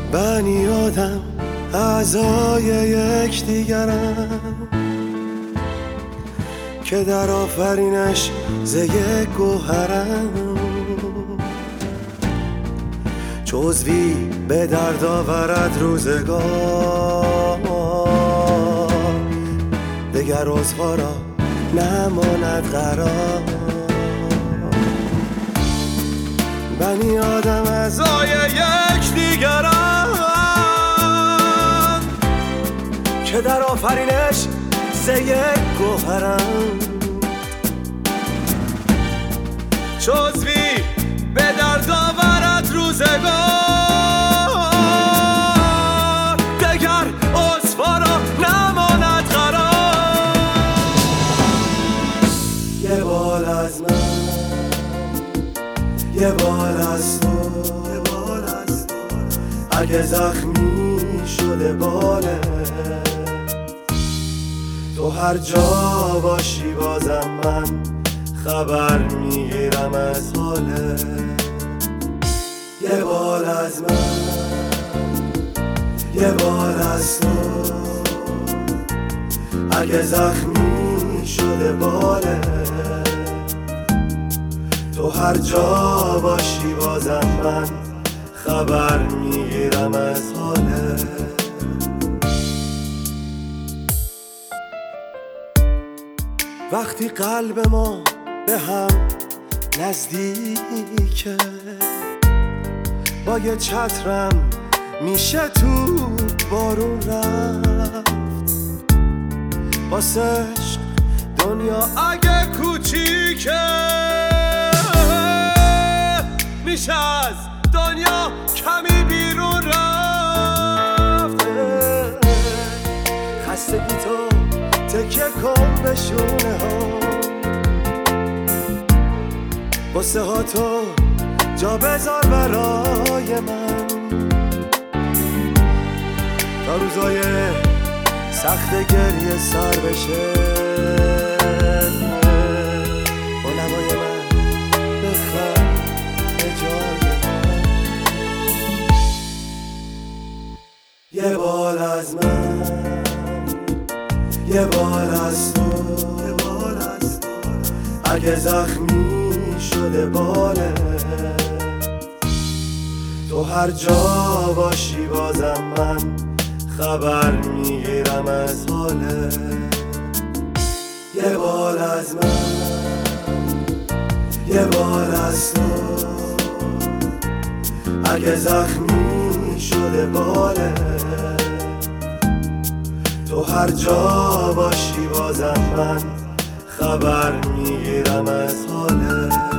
بنی آدم اعضای یکدیگرن که در آفرینش ز یک گوهرن، چو عضوی به درد آورد روزگار دگر عضوها را نماند قرار. بنی آدم اعضای یکدیگرن که در آفرینش ز یک گوهرن، چو عضوی به درد آورد روزگار دگر عضوها را نماند قرار. یه بال از من، یه بال از تو، اگه زخمی شده باله تو هر جا باشی بازم من خبر میگیرم از حاله. یه بال از من، یه بال از تو، اگه زخمی شده باله تو هر جا باشی بازم من خبر میگیرم از حاله. وقتی قلب ما به هم نزدیکه با یه چترم میشه تو بارون رفت، واسه عشق دنیا اگه کوچیکه میشه از دنیا کمی بیرون رفت. خستگی تو تکه کن به شونه ها، بسه ها تو جا بذار برای من تا روزای سخت گریه سر بشه با نوای من بخند به جای من. یه بال از من، یه بال از تو، اگه زخمی شده باله تو هر جا باشی بازم من خبر میگیرم از حاله. یه بال از من، یه بال از تو، اگه زخمی شده باله تو هر جا باشی بازم من خبر میگیرم از حاله.